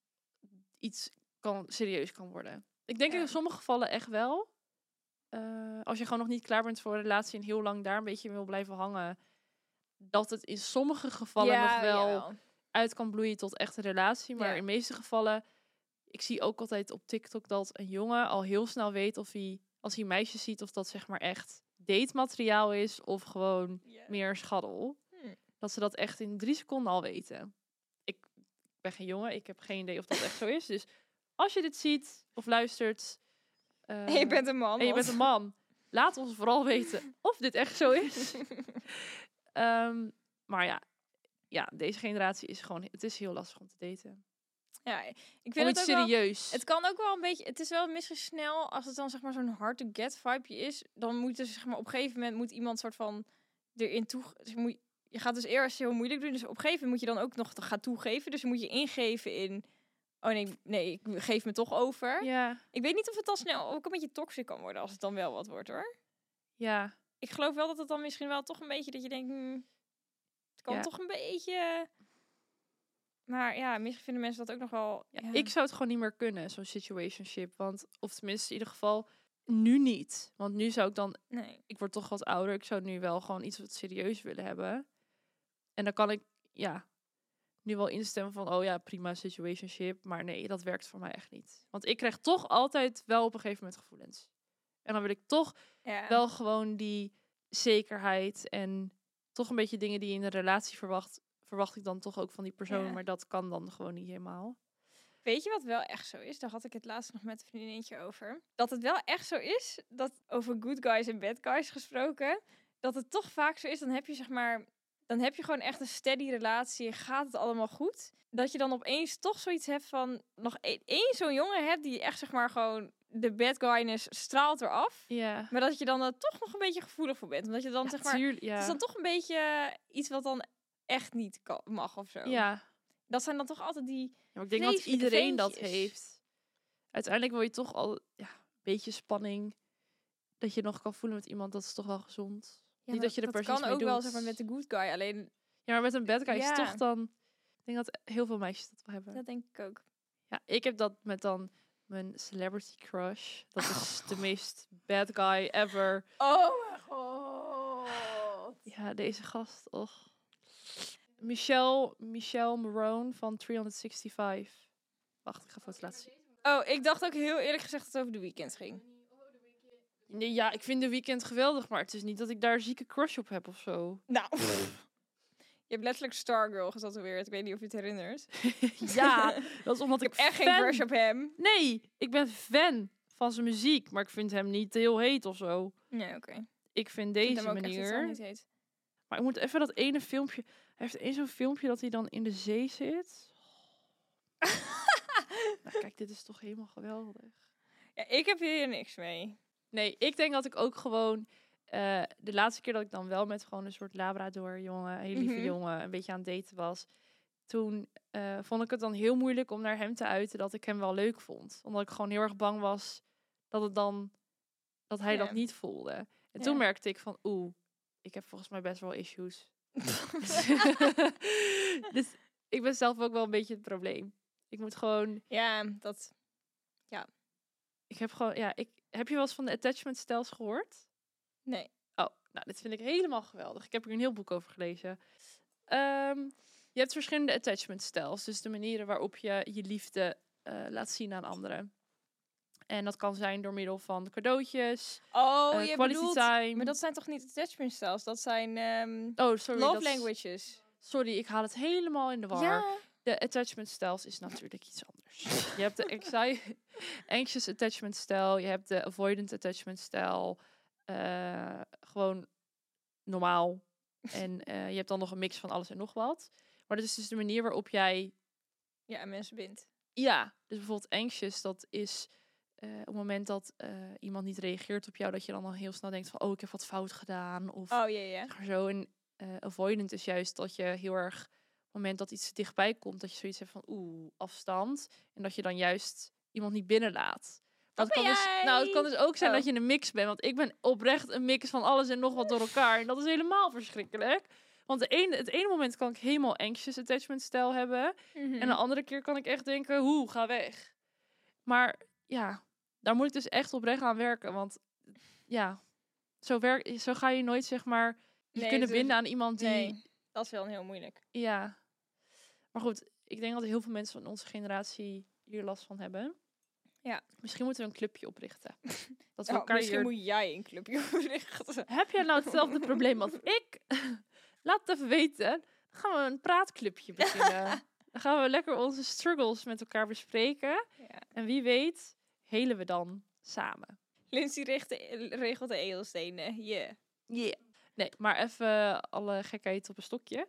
serieus kan worden. Ik denk Ja. in sommige gevallen echt wel. Als je gewoon nog niet klaar bent voor een relatie en heel lang daar een beetje wil blijven hangen, dat het in sommige gevallen nog wel jawel. uit kan bloeien tot echt een relatie. Maar Ja. in de meeste gevallen, ik zie ook altijd op TikTok dat een jongen al heel snel weet of hij, als hij meisjes ziet, of dat zeg maar echt datemateriaal is of gewoon Ja. meer schaddel. Dat ze dat echt in 3 seconden al weten. Ik ben geen jongen, ik heb geen idee of dat echt zo is. Dus als je dit ziet of luistert... En je bent een man. en je bent een man, laat ons vooral weten of dit echt zo is. Maar ja, deze generatie is gewoon... Het is heel lastig om te daten. Ja, ik Om vind het iets ook wel... serieus. Het kan ook wel een beetje... Het is wel misschien snel, als het dan zeg maar zo'n hard to get vibeje is, dan moet dus zeg maar op een gegeven moment moet iemand soort van erin toe... Dus je gaat dus eerst heel moeilijk doen, dus op een gegeven moment moet je dan ook nog gaan toegeven. Dus dan moet je ingeven in... Oh nee, ik geef me toch over. Ja, Ik weet niet of het dan snel ook een beetje toxic kan worden als het dan wel wat wordt, hoor. ja. Ik geloof wel dat het dan misschien wel toch een beetje dat je denkt, het kan Ja. toch een beetje... Maar ja, misschien vinden mensen dat ook nog wel... Ja, ik zou het gewoon niet meer kunnen, zo'n situationship. Want, of tenminste in ieder geval, nu niet. Want nu zou ik dan... Nee. Ik word toch wat ouder. Ik zou nu wel gewoon iets wat serieus willen hebben. En dan kan ik, nu wel instemmen van, oh ja, prima situationship. Maar nee, dat werkt voor mij echt niet. Want ik krijg toch altijd wel op een gegeven moment gevoelens. En dan wil ik toch Ja. wel gewoon die zekerheid en toch een beetje dingen die je in een relatie verwacht ik dan toch ook van die persoon. Ja. Maar dat kan dan gewoon niet helemaal. Weet je wat wel echt zo is? Daar had ik het laatst nog met een vriendinnetje over. Dat het wel echt zo is, dat over good guys en bad guys gesproken, dat het toch vaak zo is, dan heb je zeg maar, dan heb je gewoon echt een steady relatie, gaat het allemaal goed. Dat je dan opeens toch zoiets hebt van, nog één zo'n jongen hebt die echt zeg maar gewoon, de bad guyness straalt eraf. Ja, Maar dat je dan er toch nog een beetje gevoelig voor bent. Omdat je dan zeg maar, tuurlijk, ja. het is dan toch een beetje iets wat dan echt niet mag of zo. Ja. Dat zijn dan toch altijd die... Ja, maar ik denk dat vreselijke iedereen dat ventjes. heeft. Uiteindelijk wil je toch al een beetje spanning. Dat je nog kan voelen met iemand, dat is toch wel gezond. Ja, Niet dat je er dat precies kan mee ook wel doet. zeg maar met de good guy. Alleen, Ja, maar met een bad guy is het Ja. toch dan... Ik denk dat heel veel meisjes dat wel hebben. dat denk ik ook. Ja, ik heb dat met dan mijn celebrity crush. Dat is de meest bad guy ever. Oh mijn god. Ja, deze gast. Och. Michelle Marone van 365. Wacht, ik ga foto's laten zien. Oh, ik dacht ook heel eerlijk gezegd dat het over de weekend ging. Nee, ja, ik vind de Weeknd geweldig, maar het is niet dat ik daar een zieke crush op heb of zo. Nou. Je hebt letterlijk Stargirl getatoeëerd. Ik weet niet of je het herinnert. Ja, dat is omdat Ik ik heb echt geen fan- crush op hem. Nee, ik ben fan van zijn muziek. Maar ik vind hem niet heel heet of zo. Nee, oké. Ik vind Ik vind deze hem ook echt totaal manier... niet heet. Maar ik moet even dat ene filmpje... Hij heeft één zo'n filmpje dat hij dan in de zee zit. Nou, kijk, dit is toch helemaal geweldig. Ja, ik heb hier niks mee. Nee, ik denk dat ik ook gewoon... de laatste keer dat ik dan wel met gewoon een soort labrador jongen, een hele lieve Mhm. jongen, een beetje aan het daten was. Toen vond ik het dan heel moeilijk om naar hem te uiten dat ik hem wel leuk vond. Omdat ik gewoon heel erg bang was dat hij Ja. dat niet voelde. En Ja. toen merkte ik van, ik heb volgens mij best wel issues. Dus ik ben zelf ook wel een beetje het probleem. Ik moet gewoon... Ja, dat... Ik heb gewoon... Ja, heb je wel eens van de attachment styles gehoord? Nee. Oh, nou, dit vind ik helemaal geweldig. Ik heb er een heel boek over gelezen. Je hebt verschillende attachment styles. Dus de manieren waarop je je liefde laat zien aan anderen. En dat kan zijn door middel van cadeautjes, Oh, je quality bedoelt... time. Maar dat zijn toch niet attachment styles? Dat zijn Oh, sorry. love dat is- languages. Sorry, ik haal het helemaal in de war. Ja. De attachment styles is natuurlijk iets anders. Je hebt de anxious attachment style. Je hebt de avoidant attachment style. Gewoon normaal. En je hebt dan nog een mix van alles en nog wat. Maar dat is dus de manier waarop jij... Ja, en mensen bindt. Ja, dus bijvoorbeeld anxious, dat is op het moment dat iemand niet reageert op jou, dat je dan al heel snel denkt van, ik heb wat fout gedaan. Of Oh, ja. zeg maar zo. En avoidant is juist dat je heel erg, op het moment dat iets dichtbij komt, dat je zoiets hebt van, afstand. En dat je dan juist iemand niet binnenlaat. Maar ben het kan jij? het kan dus ook zijn Oh. dat je een mix bent. Want ik ben oprecht een mix van alles en nog wat door elkaar. En dat is helemaal verschrikkelijk. Want het ene moment kan ik helemaal anxious attachment style hebben. Mhm. En de andere keer kan ik echt denken, ga weg. Maar ja, daar moet ik dus echt oprecht aan werken. Want ja, zo ga je nooit zeg maar je Nee, kunnen dus- binden aan iemand die... Nee, dat is wel heel moeilijk. Ja. Maar goed, ik denk dat heel veel mensen van onze generatie hier last van hebben. Ja. Misschien moeten we een clubje oprichten. Dat we Nou, elkaar misschien hier... moet jij een clubje oprichten. Heb jij nou hetzelfde probleem als ik? Laat het even weten. Dan gaan we een praatclubje beginnen. Dan gaan we lekker onze struggles met elkaar bespreken. Ja. En wie weet, helen we dan samen. Lindsay regelt de edelstenen. Yeah. Yeah. Nee, maar even alle gekheid op een stokje.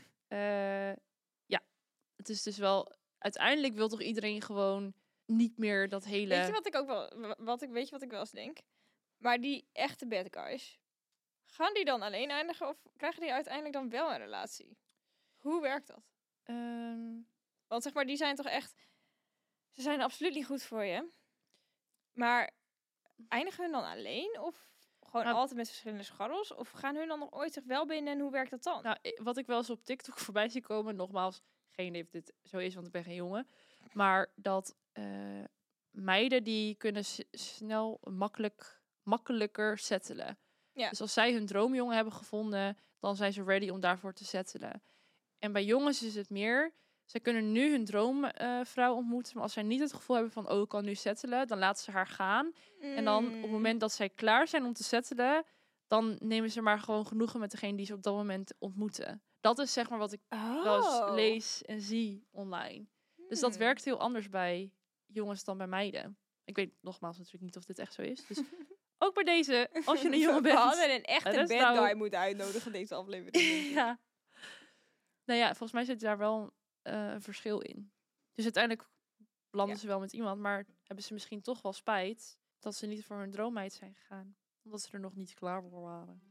Ja, het is dus wel... Uiteindelijk wil toch iedereen gewoon niet meer dat hele... Weet je wat ik ook wel... Weet je wat ik wel eens denk? Maar die echte bad guys... Gaan die dan alleen eindigen of krijgen die uiteindelijk dan wel een relatie? Hoe werkt dat? Want zeg maar, die zijn toch echt... Ze zijn absoluut niet goed voor je. Maar eindigen hun dan alleen? Of gewoon Nou, altijd met verschillende scharrels? Of gaan hun dan nog ooit zich wel binden en hoe werkt dat dan? Nou, wat ik wel eens op TikTok voorbij zie komen, nogmaals, geen idee of dit zo is, want ik ben geen jongen. Maar dat meiden die kunnen snel makkelijker settelen. Ja. Dus als zij hun droomjongen hebben gevonden, dan zijn ze ready om daarvoor te settelen. En bij jongens is het meer, zij kunnen nu hun droomvrouw ontmoeten, maar als zij niet het gevoel hebben van, ik kan nu settelen, dan laten ze haar gaan. En dan op het moment dat zij klaar zijn om te settelen, dan nemen ze maar gewoon genoegen met degene die ze op dat moment ontmoeten. Dat is zeg maar wat ik wel eens lees en zie online. Dus dat werkt heel anders bij jongens dan bij meiden. Ik weet nogmaals natuurlijk niet of dit echt zo is. Dus ook bij deze, als je een jongen bent. We hadden een echte dat is bad nou- guy moeten uitnodigen deze aflevering. Ja. Nou ja, volgens mij zit daar wel een verschil in. Dus uiteindelijk landen ze wel met iemand, maar hebben ze misschien toch wel spijt dat ze niet voor hun droommeid zijn gegaan. Omdat ze er nog niet klaar voor waren.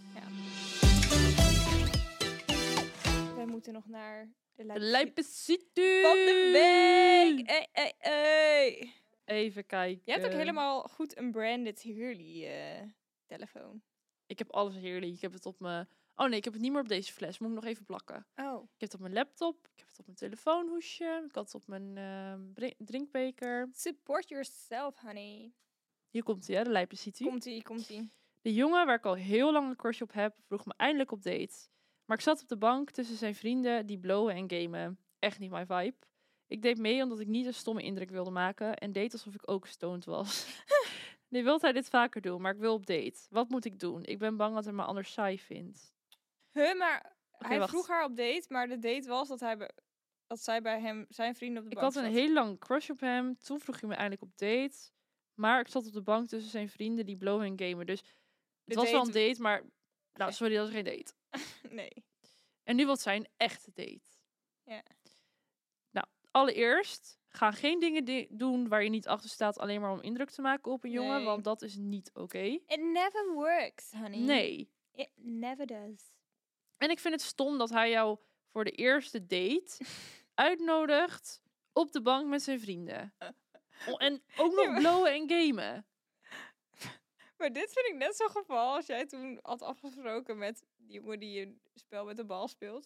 We moeten nog naar de De lijpesitu van de week. Hey. Even kijken. Je hebt ook helemaal goed een branded Hurley telefoon. Ik heb alles heerlijk. Ik heb het op mijn... Oh nee, ik heb het niet meer op deze fles. Moet ik nog even plakken. Oh. Ik heb het op mijn laptop. Ik heb het op mijn telefoonhoesje. Ik had het op mijn drinkbeker. Support yourself, honey. Hier komt hij, hè, de lijpesitu. Komt-ie. De jongen waar ik al heel lang een crush op heb, vroeg me eindelijk op date. Maar ik zat op de bank tussen zijn vrienden die blowen en gamen. Echt niet mijn vibe. Ik deed mee omdat ik niet een stomme indruk wilde maken en deed alsof ik ook stoned was. Nu wil hij dit vaker doen, maar ik wil op date. Wat moet ik doen? Ik ben bang dat hij me anders saai vindt. Maar hij wacht. vroeg haar op date, maar de date was dat zij bij hem, zijn vrienden op de Ik bank had een zat. heel lang crush op hem. Toen vroeg hij me eindelijk op date. Maar ik zat op de bank tussen zijn vrienden die blowen en gamen. Dus het De was wel een date- date, maar... Nou, sorry, dat is geen date. Nee. En nu wat zijn echte date. Ja. Nou, allereerst, ga geen dingen doen waar je niet achter staat alleen maar om indruk te maken op een jongen. Nee. Want dat is niet oké. It never works, honey. Nee. It never does. En ik vind het stom dat hij jou voor de eerste date uitnodigt op de bank met zijn vrienden. En ook nog Ja, maar- blowen en gamen. Maar dit vind ik net zo'n geval als jij toen had afgesproken met die jongen die een spel met de bal speelt.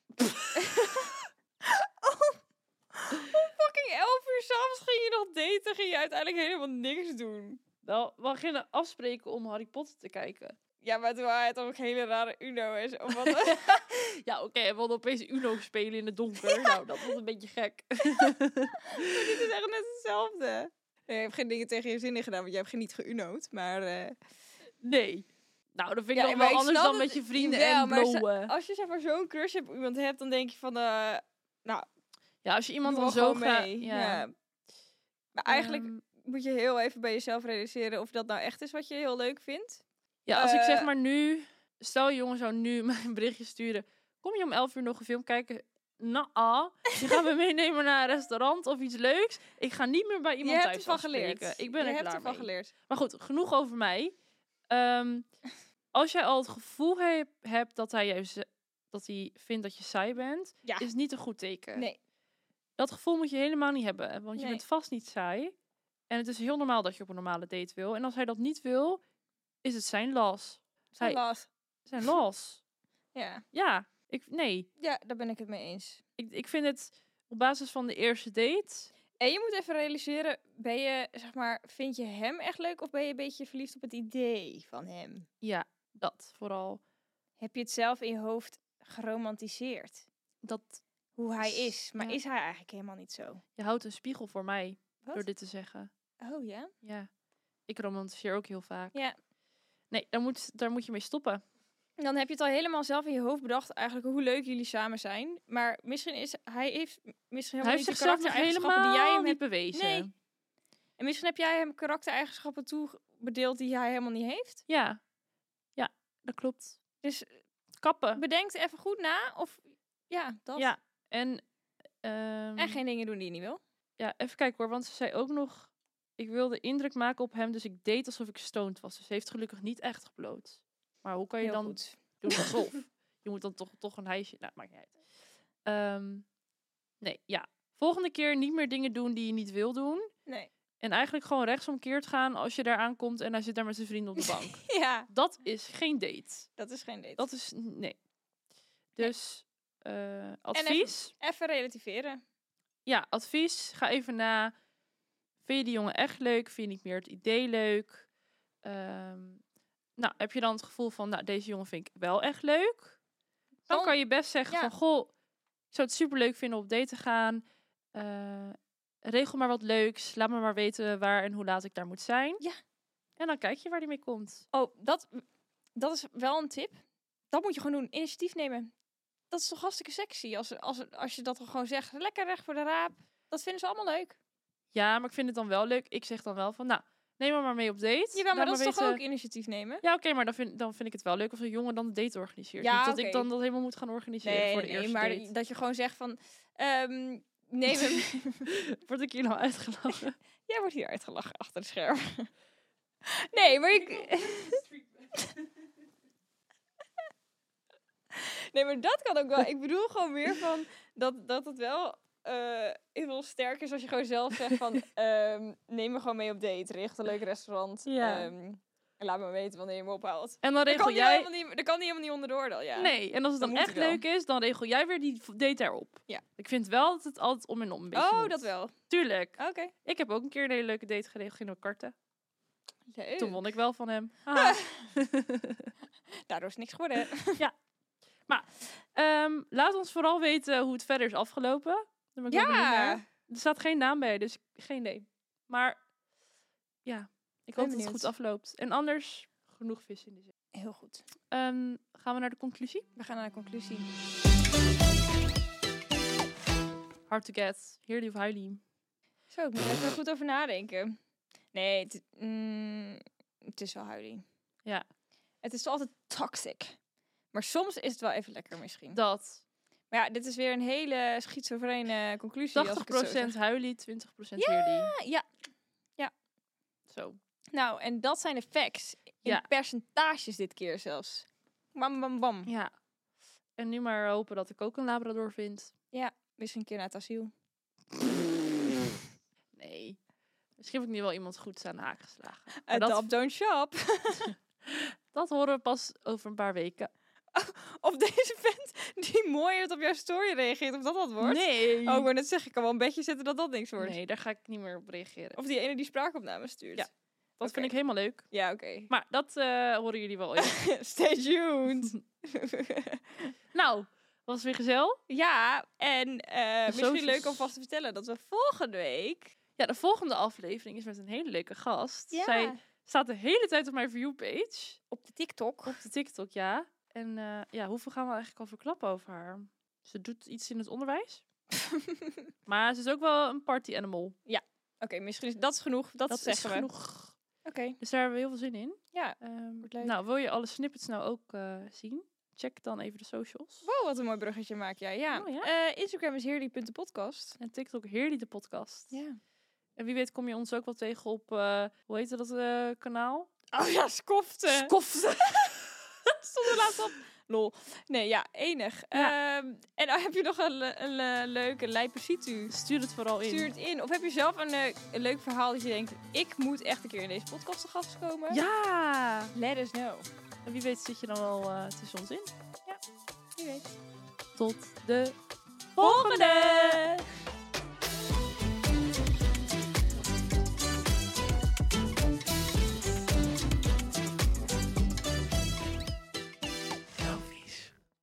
Om fucking 11 uur 's avonds ging je nog daten, ging je uiteindelijk helemaal niks doen. Wel, we gingen afspreken om Harry Potter te kijken. Ja, maar toen waren het ook hele rare Uno en zo. Wat Ja, oké, we wilden opeens Uno spelen in het donker. Nou, dat was een beetje gek. dit is echt net hetzelfde. Nee, je hebt geen dingen tegen je zin in gedaan, want jij hebt geen niet geuno'd. Maar Nee. Nou, dat vind ik Ja, nog maar wel ik anders snap dan het met je vrienden wel, en maar blowen. als je zeg maar zo'n crush op iemand hebt, dan denk je van... Ja, als je iemand doe dan wel zo gewoon graag... mee. Ja. Ja. Maar eigenlijk Ehm, moet je heel even bij jezelf realiseren of dat nou echt is wat je heel leuk vindt. ja, als ik zeg Eh, maar nu... Stel je jongen zou nu mij een berichtje sturen. Kom je om 11 uur nog een film kijken? Nou, je gaat me meenemen naar een restaurant of iets leuks. Ik ga niet meer bij Je iemand hebt thuis ervan afspreken. geleerd. Ik ben je er hebt klaar ervan mee. geleerd. Maar goed, genoeg over mij. Als jij al het gevoel hebt dat dat hij vindt dat je saai bent, Ja. is niet een goed teken. Nee. Dat gevoel moet je helemaal niet hebben, want je Nee. bent vast niet saai. En het is heel normaal dat je op een normale date wil. En als hij dat niet wil, is het zijn los. Helaas. Zijn los. Ja. Ja, Ja, daar ben ik het mee eens. Ik vind het op basis van de eerste date. En je moet even realiseren, ben je, zeg maar, vind je hem echt leuk of ben je een beetje verliefd op het idee van hem? Ja, dat vooral. Heb je het zelf in je hoofd geromantiseerd? Dat Hoe hij is, maar Ja. is hij eigenlijk helemaal niet zo? je houdt een spiegel voor mij Wat? door dit te zeggen. Oh ja? Ja, ik romantiseer ook heel vaak. Ja. Nee, daar moet je mee stoppen. Dan heb je het al helemaal zelf in je hoofd bedacht eigenlijk hoe leuk jullie samen zijn. Maar misschien heeft hij Hij helemaal heeft niet de zichzelf nog karaktereigenschappen die jij helemaal hem niet hebt. bewezen. Nee. En misschien heb jij hem karaktereigenschappen toebedeeld die hij helemaal niet heeft. Ja, dat klopt. Dus Kappen. bedenk even goed na of ja, dat. Ja, en En geen dingen doen die je niet wil. ja, even kijken hoor, want ze zei ook nog, ik wilde indruk maken op hem, dus ik deed alsof ik stoned was. Dus ze heeft gelukkig niet echt gebloot. Maar hoe kan je Heel dan goed. doen alsof? Je moet dan toch een hijsje... Nou, maakt niet uit. Nee, ja. Volgende keer niet meer dingen doen die je niet wil doen. Nee. En eigenlijk gewoon rechtsomkeerd gaan als je daar aankomt en hij zit daar met zijn vrienden op de bank. Ja, Dat is geen date. dat is geen date. Dat is... Nee. Dus, advies. Even relativeren. Ja, advies. Ga even na. Vind je die jongen echt leuk? Vind je niet meer het idee leuk? Nou, heb je dan het gevoel van, nou, deze jongen vind ik wel echt leuk? Dan Dan- kan je best zeggen ja. van, goh, ik zou het superleuk vinden op date te gaan. Regel maar wat leuks. Laat me maar weten waar en hoe laat ik daar moet zijn. Ja. En dan kijk je waar die mee komt. Oh, dat is wel een tip. Dat moet je gewoon doen. Initiatief nemen. Dat is toch hartstikke sexy als je dat dan gewoon zegt. Lekker recht voor de raap. Dat vinden ze allemaal leuk. Ja, maar ik vind het dan wel leuk. Ik zeg dan wel van, nou, neem me maar mee op date. Jawel, maar Laat dat is me toch weten- ook initiatief nemen? Ja, oké, maar dan vind ik het wel leuk als een jongen dan de date organiseert. Ja, Niet dat oké. ik dan dat helemaal moet gaan organiseren Nee, voor de eerste maar date. dat je gewoon zegt van... neem hem. Word ik hier nou uitgelachen? Jij wordt hier uitgelachen achter het scherm. Nee, maar Nee, maar dat kan ook wel. Ik bedoel gewoon weer van dat het wel heel sterk is als je gewoon zelf zegt van neem me gewoon mee op date. Richt een leuk restaurant. Ja. En laat me weten wanneer je me ophaalt. En dan Daar regel kan hij jij... helemaal niet onderdoor dan, ja. Nee, en als het Dan dan moet echt hij wel. leuk is, dan regel jij weer die date erop. Ja. Ik vind wel dat het altijd om en om een beetje Oh, moet. dat wel. Tuurlijk. Oké. Ik heb ook een keer een hele leuke date geregeld in karten. Leuk. Toen won ik wel van hem. Haha. Daardoor is niks geworden. Laat ons vooral weten hoe het verder is afgelopen. Daar ben ik wel benieuwd naar. Ja. Er staat geen naam bij, dus geen idee. Maar ja, ik hoop dat het benieuwd. goed afloopt. En anders, genoeg vis in de zee. Heel goed. Gaan we naar de conclusie? We gaan naar de conclusie. Hard to get. Heerly of Huilie. Zo, ik moet er even goed over nadenken. Nee, het is wel huilie. Ja. Het is altijd toxic. Maar soms is het wel even lekker misschien. Dat. Maar ja, dit is weer een hele schizofrene conclusie. als ik het zo 80% zeg. huilie, 20% heerly. Ja. Zo. Nou, en dat zijn de facts. In Ja. percentages dit keer zelfs. Bam, bam, bam. Ja. En nu maar hopen dat ik ook een labrador vind. Misschien een keer naar het asiel. Nee. Misschien heb ik nu wel iemand goed aan de haak geslagen. Maar Adopt, don't shop. dat horen we pas over een paar weken. Of deze vent die mooi op jouw story reageert, of dat wordt. Nee. Oh, ik wou net zeggen, ik kan wel een bedje zetten dat niks wordt. Nee, daar ga ik niet meer op reageren. Of die ene die spraakopname stuurt. Ja. Dat Oké. vind ik helemaal leuk. Ja, oké. Maar dat horen jullie wel ooit. Stay tuned. Nou, was weer gezellig. Ja, en misschien socials. leuk om vast te vertellen dat we volgende week... Ja, de volgende aflevering is met een hele leuke gast. Ja. Zij staat de hele tijd op mijn viewpage. Op de TikTok. Op de TikTok, ja. En ja, hoeveel gaan we eigenlijk al verklappen over haar? Ze doet iets in het onderwijs. Maar ze is ook wel een party animal. Oké, misschien is dat genoeg. Dat is zeggen we. genoeg. Oké, Dus daar hebben we heel veel zin in. ja. Wordt leuk. Nou, wil je alle snippets nou ook zien? Check dan even de socials. Wow, wat een mooi bruggetje maak jij. Ja. Oh, ja? Instagram is heerly.podcast. En TikTok Heerly de podcast. Ja. En wie weet kom je ons ook wel tegen op, hoe heet dat kanaal? Oh ja, skofte. Skofte. Stond er laatst op. Lol. Nee, ja, enig. Ja. En heb je nog een leuke lijpe situ? Stuur het vooral in. Stuur het in. Of heb je zelf een leuk verhaal dat je denkt... ik moet echt een keer in deze podcast te gast komen? Ja! Let us know. En wie weet zit je dan wel tussen ons in. Wie weet. Tot de Volgende!